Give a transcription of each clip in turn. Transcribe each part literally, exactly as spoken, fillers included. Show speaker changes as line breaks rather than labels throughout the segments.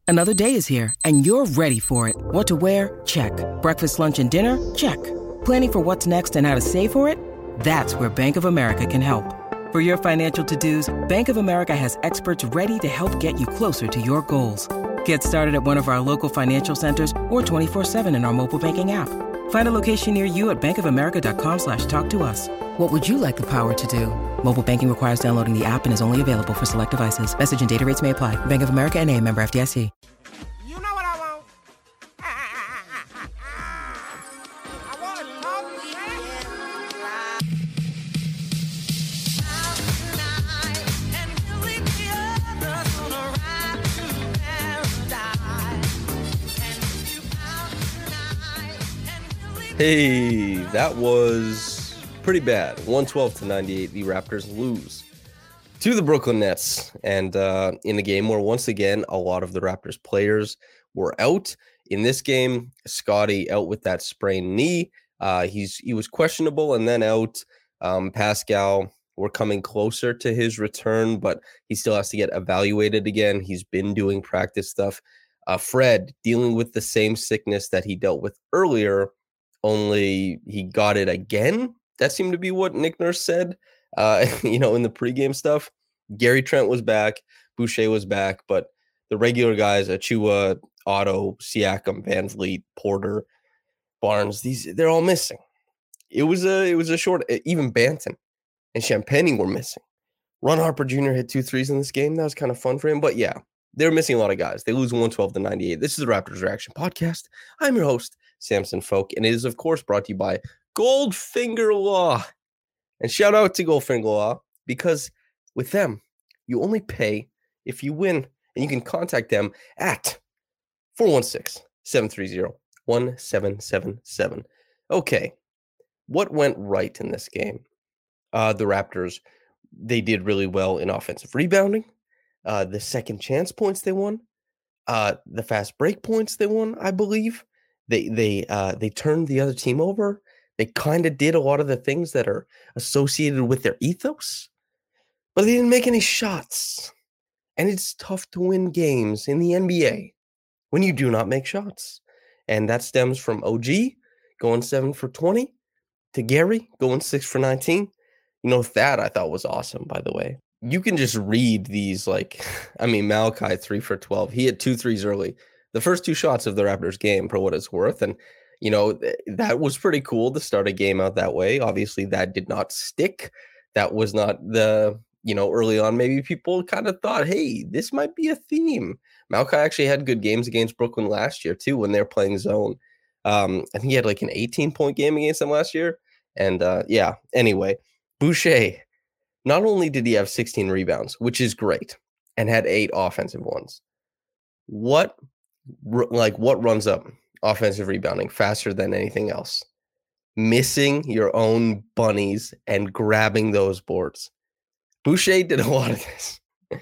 Another day is here, and you're ready for it. What to wear? Check. Breakfast, lunch, and dinner? Check. Planning for what's next and how to save for it? That's where Bank of America can help. For your financial to-dos, Bank of America has experts ready to help get you closer to your goals. Get started at one of our local financial centers or twenty-four seven in our mobile banking app. Find a location near you at bankofamerica.com slash talk to us. What would you like the power to do? Mobile banking requires downloading the app and is only available for select devices. Message and data rates may apply. Bank of America N A, member F D I C.
You know what I want? I want to talk to
Hey, that was pretty bad. one twelve to ninety-eight, the Raptors lose to the Brooklyn Nets. And uh, in a game where, once again, a lot of the Raptors players were out. In this game, Scottie out with that sprained knee. Uh, he's He was questionable and then out. Um, Pascal, we're coming closer to his return, but he still has to get evaluated again. He's been doing practice stuff. Uh, Fred, dealing with the same sickness that he dealt with earlier, only he got it again. That seemed to be what Nick Nurse said, uh, you know, in the pregame stuff. Gary Trent was back. Boucher was back. But the regular guys, Achua, Otto, Siakam, Van Vliet, Porter, Barnes, these they're all missing. It was a it was a short, even Banton and Champagny were missing. Ron Harper Junior hit two threes in this game. That was kind of fun for him. But yeah, they're missing a lot of guys. They lose one twelve to ninety-eight. This is the Raptors Reaction Podcast. I'm your host, Samson Folk, and it is, of course, brought to you by Goldfinger Law. And shout out to Goldfinger Law, because with them, you only pay if you win, and you can contact them at four one six, seven three zero, one seven seven seven. Okay, what went right in this game? Uh, the Raptors, they did really well in offensive rebounding. Uh, the second chance points they won. Uh, the fast break points they won, I believe. They they uh, they turned the other team over. They kind of did a lot of the things that are associated with their ethos, but they didn't make any shots. And it's tough to win games in the N B A when you do not make shots. And that stems from O G going seven for twenty to Gary going six for nineteen. You know, Thad I thought was awesome, by the way. You can just read these, like, I mean, Malachi three for twelve. He had two threes early. The first two shots of the Raptors game, for what it's worth. And, you know, th- that was pretty cool to start a game out that way. Obviously, that did not stick. That was not the, you know, early on, maybe people kind of thought, hey, this might be a theme. Malachi actually had good games against Brooklyn last year, too, when they're playing zone. Um, I think he had like an eighteen-point game against them last year. And, uh, yeah, anyway, Boucher, not only did he have sixteen rebounds, which is great, and had eight offensive ones. What like what runs up offensive rebounding faster than anything else? Missing your own bunnies and grabbing those boards. Boucher did a lot of this.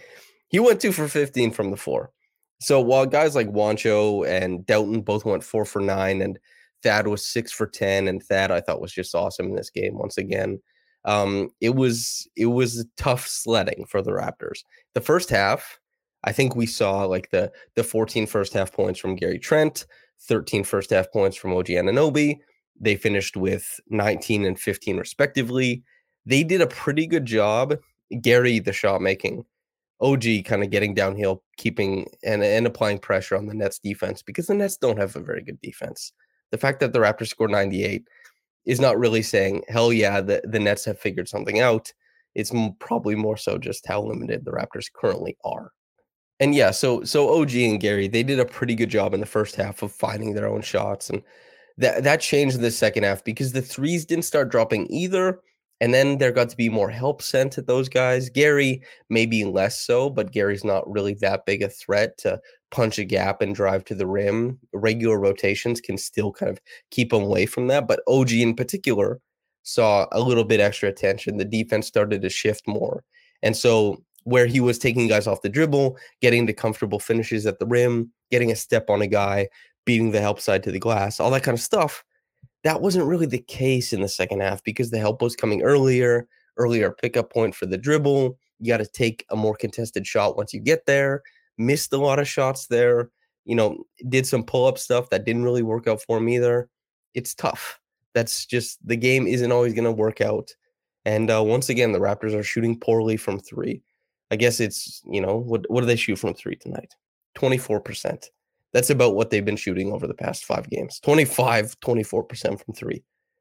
He went two for fifteen from the floor. So while guys like Wancho and Doughton both went four for nine, and Thad was six for ten, and Thad I thought was just awesome in this game once again. Um, it was it was tough sledding for the Raptors. The first half, I think we saw like the the fourteen first half points from Gary Trent, thirteen first half points from O G Anunoby. They finished with nineteen and fifteen respectively. They did a pretty good job. Gary, the shot making, O G kind of getting downhill, keeping and, and applying pressure on the Nets defense, because the Nets don't have a very good defense. The fact that the Raptors scored ninety-eight is not really saying, hell yeah, the, the Nets have figured something out. It's m- probably more so just how limited the Raptors currently are. And yeah, so so O G and Gary, they did a pretty good job in the first half of finding their own shots. And that, that changed in the second half because the threes didn't start dropping either. And then there got to be more help sent at those guys. Gary, maybe less so, but Gary's not really that big a threat to punch a gap and drive to the rim. Regular rotations can still kind of keep him away from that. But O G in particular saw a little bit extra attention. The defense started to shift more. And so where he was taking guys off the dribble, getting the comfortable finishes at the rim, getting a step on a guy, beating the help side to the glass, all that kind of stuff, that wasn't really the case in the second half because the help was coming earlier, earlier pickup point for the dribble. You got to take a more contested shot once you get there. Missed a lot of shots there. you know, did some pull-up stuff that didn't really work out for him either. It's tough. That's just the game isn't always going to work out. And uh, once again, the Raptors are shooting poorly from three. I guess it's, you know, what what do they shoot from three tonight? twenty-four percent. That's about what they've been shooting over the past five games. twenty-five, twenty-four percent from three.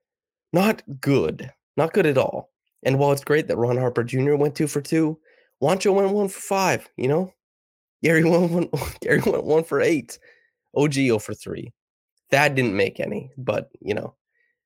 Not good. Not good at all. And while it's great that Ron Harper Junior went two for two, Juancho went one for five, you know? Gary went one, Gary went one for eight. O G zero for three. Thad didn't make any, but, you know,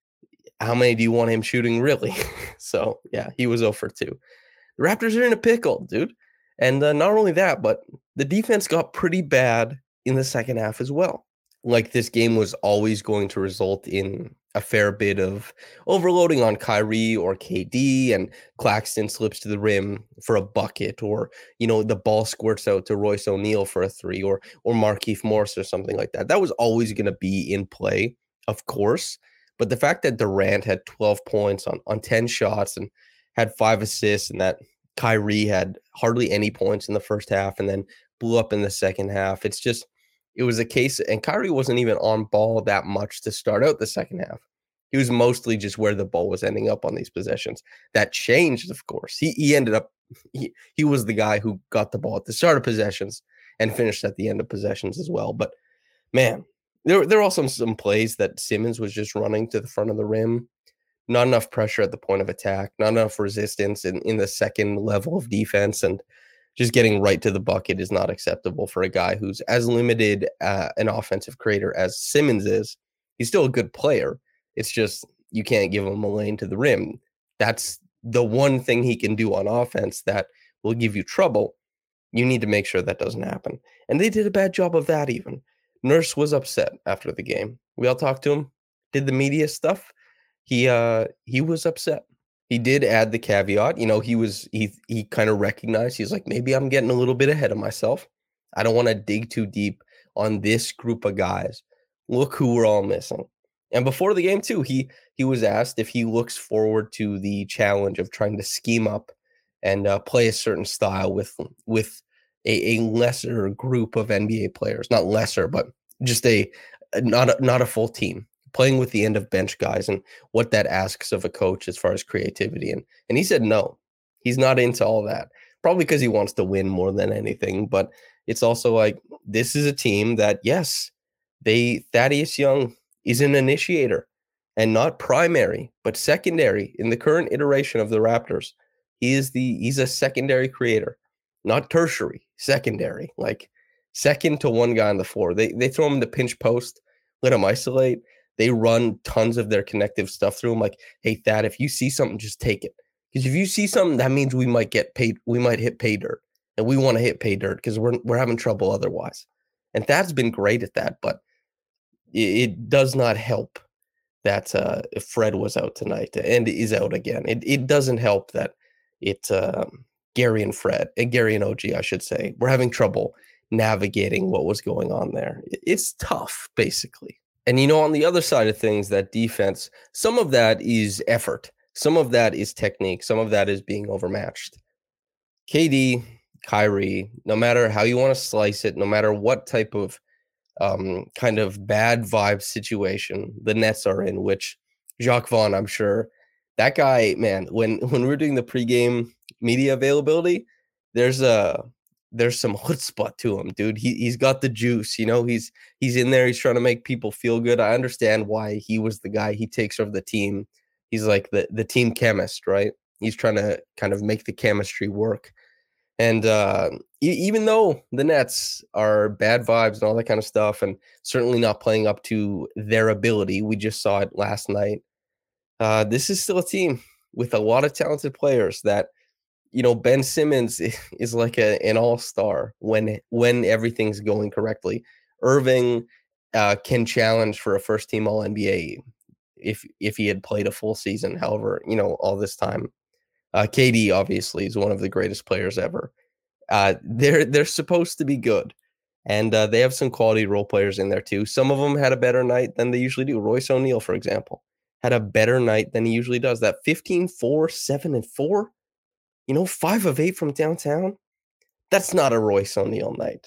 how many do you want him shooting really? So, yeah, he was zero for two. The Raptors are in a pickle, dude. And uh, not only that, but the defense got pretty bad in the second half as well. Like this game was always going to result in a fair bit of overloading on Kyrie or K D, and Claxton slips to the rim for a bucket, or, you know, the ball squirts out to Royce O'Neal for a three, or or Markieff Morris or something like that. That was always going to be in play, of course. But the fact that Durant had twelve points on, on ten shots and had five assists, and that Kyrie had hardly any points in the first half and then blew up in the second half, it's just, it was a case, and Kyrie wasn't even on ball that much to start out the second half. He was mostly just where the ball was ending up on these possessions. That changed, of course. He he ended up, he, he was the guy who got the ball at the start of possessions and finished at the end of possessions as well. But, man, there, there were also some, some plays that Simmons was just running to the front of the rim. Not enough pressure at the point of attack, not enough resistance in, in the second level of defense, and just getting right to the bucket is not acceptable for a guy who's as limited uh, an offensive creator as Simmons is. He's still a good player. It's just you can't give him a lane to the rim. That's the one thing he can do on offense that will give you trouble. You need to make sure that doesn't happen. And they did a bad job of that even. Nurse was upset after the game. We all talked to him, did the media stuff. He uh he was upset. He did add the caveat, you know, he was he he kind of recognized, he's like, maybe I'm getting a little bit ahead of myself. I don't want to dig too deep on this group of guys. Look who we're all missing. And before the game too, he he was asked if he looks forward to the challenge of trying to scheme up and uh, play a certain style with with a, a lesser group of N B A players. Not lesser, but just a not a, not a full team, playing with the end of bench guys, and what that asks of a coach as far as creativity. And and he said no, he's not into all that. Probably because he wants to win more than anything. But it's also like, this is a team that, yes, they Thaddeus Young is an initiator, and not primary, but secondary in the current iteration of the Raptors. He is the he's a secondary creator, not tertiary, secondary, like second to one guy on the floor. They they throw him in the pinch post, let him isolate. They run tons of their connective stuff through him. Like, hey, Thad, if you see something, just take it. Because if you see something, that means we might get paid. We might hit pay dirt, and we want to hit pay dirt because we're we're having trouble otherwise. And Thad's been great at that, but it, it does not help that uh, Fred was out tonight and is out again. It it doesn't help that it um, Gary and Fred and Gary and O G, I should say, we're having trouble navigating what was going on there. It, it's tough, basically. And, you know, on the other side of things, that defense, some of that is effort. Some of that is technique. Some of that is being overmatched. K D, Kyrie, no matter how you want to slice it, no matter what type of um, kind of bad vibe situation the Nets are in, which Jacques Vaughn, I'm sure, that guy, man, when, when we were doing the pregame media availability, there's a... there's some chutzpah to him, dude. He, he's got the juice, you know, he's he's in there. He's trying to make people feel good. I understand why he was the guy. He takes over the team. He's like the, the team chemist, right? He's trying to kind of make the chemistry work. And uh, e- even though the Nets are bad vibes and all that kind of stuff, and certainly not playing up to their ability, we just saw it last night. Uh, this is still a team with a lot of talented players that, you know, Ben Simmons is like a, an all-star when when everything's going correctly. Irving uh, can challenge for a first-team All N B A if if he had played a full season. However, you know, all this time, uh, K D obviously is one of the greatest players ever. Uh, they're they're supposed to be good, and uh, they have some quality role players in there too. Some of them had a better night than they usually do. Royce O'Neal, for example, had a better night than he usually does. That fifteen, four, seven, and four. You know, five of eight from downtown. That's not a Royce O'Neal night.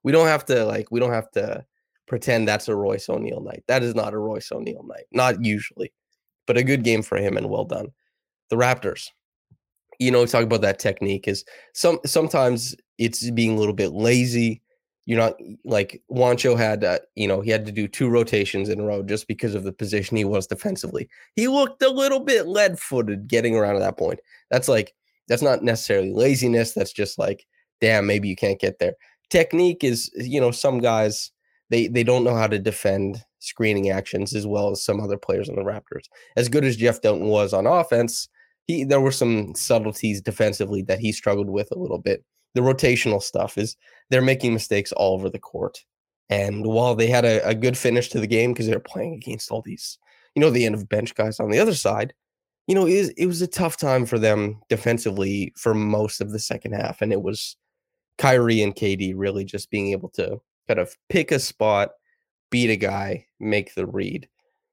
We don't have to like we don't have to pretend that's a Royce O'Neal night. That is not a Royce O'Neal night, not usually, but a good game for him and well done. The Raptors, you know, talk about that technique is some sometimes it's being a little bit lazy. You're not like Juancho had, uh, you know, he had to do two rotations in a row just because of the position he was defensively. He looked a little bit lead footed getting around to that point. That's like, that's not necessarily laziness. That's just like, damn, maybe you can't get there. Technique is, you know, some guys, they, they don't know how to defend screening actions as well as some other players on the Raptors. As good as Jeff Doughton was on offense, he there were some subtleties defensively that he struggled with a little bit. The rotational stuff is they're making mistakes all over the court. And while they had a, a good finish to the game because they're playing against all these, you know, the end of bench guys on the other side, you know, it was, it was a tough time for them defensively for most of the second half. And it was Kyrie and K D really just being able to kind of pick a spot, beat a guy, make the read.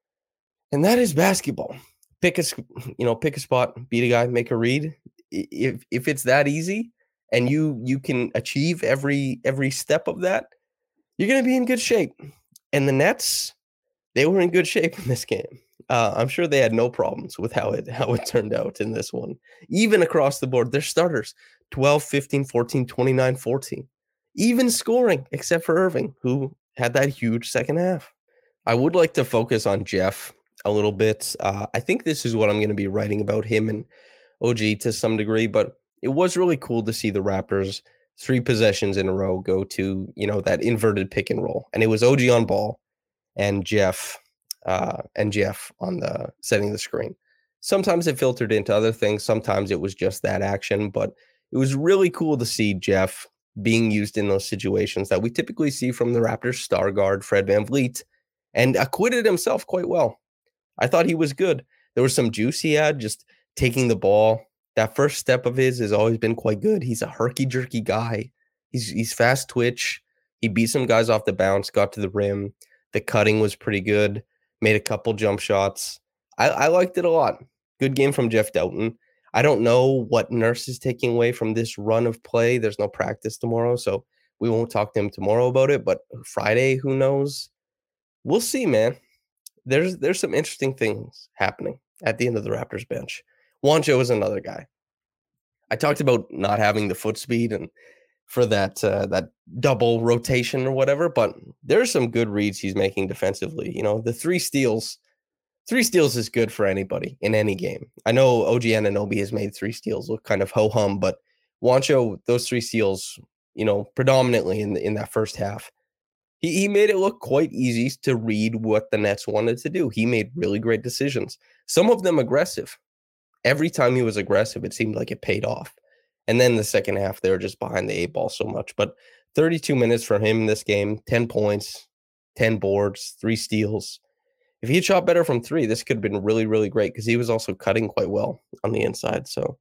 And that is basketball. Pick a, you know, pick a spot, beat a guy, make a read. If if it's that easy and you you can achieve every every step of that, you're going to be in good shape. And the Nets, they were in good shape in this game. Uh, I'm sure they had no problems with how it how it turned out in this one. Even across the board, their starters, twelve, fifteen, fourteen, twenty-nine, fourteen. Even scoring, except for Irving, who had that huge second half. I would like to focus on Jeff a little bit. Uh, I think this is what I'm going to be writing about him and O G to some degree, but it was really cool to see the Raptors three possessions in a row go to, you know, that inverted pick and roll. And it was O G on ball and Jeff uh, and Jeff on the setting the screen. Sometimes it filtered into other things. Sometimes it was just that action, but it was really cool to see Jeff being used in those situations that we typically see from the Raptors star guard, Fred VanVleet, and acquitted himself quite well. I thought he was good. There was some juice he had just taking the ball. That first step of his has always been quite good. He's a herky-jerky guy. He's he's fast twitch. He beat some guys off the bounce, got to the rim. The cutting was pretty good. Made a couple jump shots. I, I liked it a lot. Good game from Jeff Doughton. I don't know what Nurse is taking away from this run of play. There's no practice tomorrow, so we won't talk to him tomorrow about it. But Friday, who knows? We'll see, man. There's there's some interesting things happening at the end of the Raptors bench. Juancho is another guy. I talked about not having the foot speed and for that uh, that double rotation or whatever, but there's some good reads he's making defensively. You know, the three steals, three steals is good for anybody in any game. I know O G Anunoby has made three steals look kind of ho-hum, but Juancho, those three steals, you know, predominantly in the, in that first half, He he made it look quite easy to read what the Nets wanted to do. He made really great decisions. Some of them aggressive. Every time he was aggressive, it seemed like it paid off. And then the second half, they were just behind the eight ball so much. But thirty-two minutes for him in this game, ten points, ten boards, three steals. If he had shot better from three, this could have been really, really great because he was also cutting quite well on the inside. So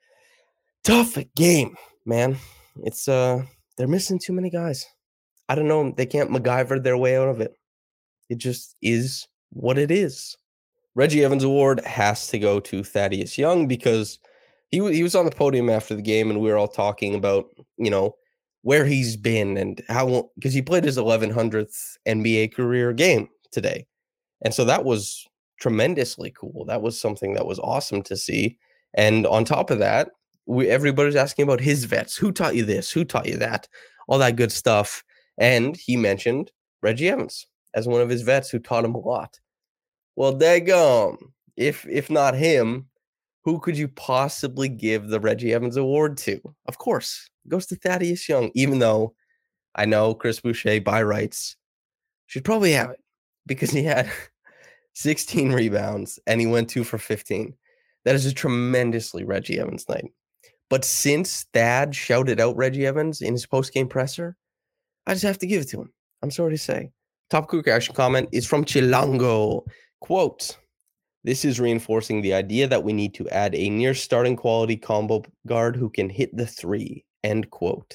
tough game, man. It's uh they're missing too many guys. I don't know. They can't MacGyver their way out of it. It just is what it is. Reggie Evans Award has to go to Thaddeus Young because he, he was on the podium after the game and we were all talking about, you know, where he's been and how, because he played his eleven hundredth N B A career game today. And so that was tremendously cool. That was something that was awesome to see. And on top of that, we, everybody's asking about his vets. Who taught you this? Who taught you that? All that good stuff. And he mentioned Reggie Evans as one of his vets who taught him a lot. Well, daggum, if if not him, who could you possibly give the Reggie Evans Award to? Of course, it goes to Thaddeus Young, even though I know Chris Boucher, by rights, should probably have it because he had sixteen rebounds and he went two for fifteen. That is a tremendously Reggie Evans night. But since Thad shouted out Reggie Evans in his post-game presser, I just have to give it to him. I'm sorry to say. Top quick action comment is from Chilango. Quote, this is reinforcing the idea that we need to add a near starting quality combo guard who can hit the three. End quote.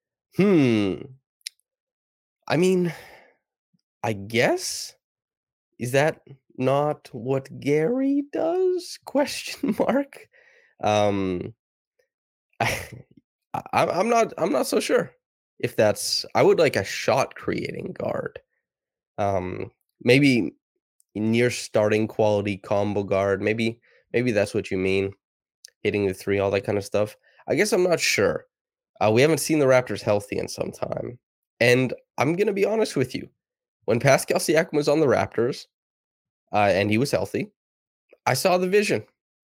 Hmm. I mean, I guess. Is that not what Gary does? Question mark. Um, I, I, I'm not. I'm not so sure. if that's, I would like a shot creating guard. Um, maybe near starting quality combo guard. Maybe, maybe that's what you mean. Hitting the three, all that kind of stuff. I guess I'm not sure. Uh, we haven't seen the Raptors healthy in some time. And I'm going to be honest with you. When Pascal Siakam was on the Raptors uh, and he was healthy, I saw the vision.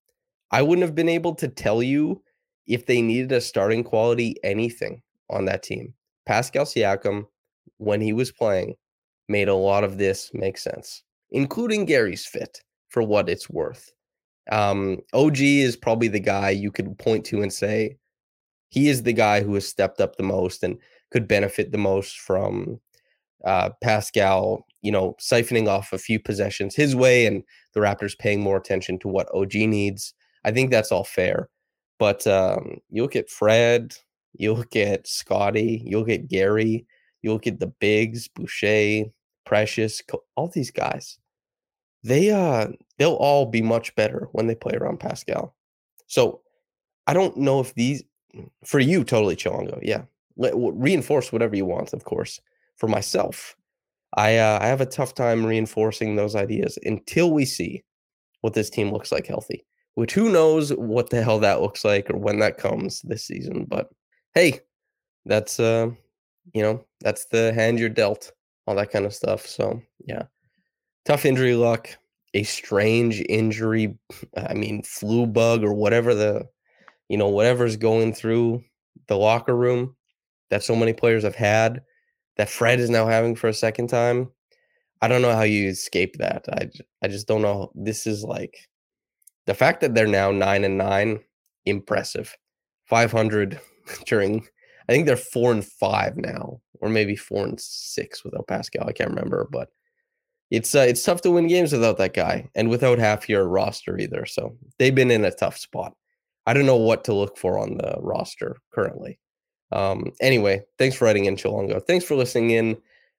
I wouldn't have been able to tell you if they needed a starting quality anything on that team. Pascal Siakam, when he was playing, made a lot of this make sense, including Gary's fit for what it's worth. Um, O G is probably the guy you could point to and say he is the guy who has stepped up the most and could benefit the most from uh, Pascal, you know, siphoning off a few possessions his way and the Raptors paying more attention to what O G needs. I think that's all fair. But um, you look at Fred, you look at Scotty, you look at Gary, you look at the bigs, Boucher, Precious, all these guys. They uh they'll all be much better when they play around Pascal. So I don't know if these for you totally Chilongo, yeah. Let, w- reinforce whatever you want, of course. For myself, I uh, I have a tough time reinforcing those ideas until we see what this team looks like healthy. Which who knows what the hell that looks like or when that comes this season. But hey, that's uh, you know, that's the hand you're dealt, all that kind of stuff. So yeah. Tough injury luck, a strange injury, I mean, flu bug or whatever the, you know, whatever's going through the locker room that so many players have had, that Fred is now having for a second time. I don't know how you escape that. I, I just don't know. This is like the fact that they're now nine and nine, impressive. five hundred during, I think they're four and five now, or maybe four and six without Pascal. I can't remember, but It's uh, it's tough to win games without that guy and without half your roster either. So they've been in a tough spot. I don't know what to look for on the roster currently. Um, anyway, thanks for writing in, Chilongo. Thanks for listening in,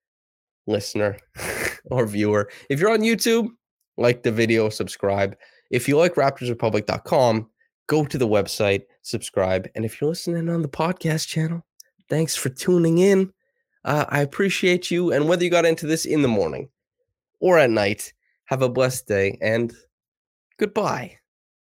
listener or viewer. If you're on YouTube, like the video, subscribe. If you like Raptors Republic dot com, go to the website, subscribe. And if you're listening on the podcast channel, thanks for tuning in. Uh, I appreciate you. And whether you got into this in the morning or at night, have a blessed day and goodbye.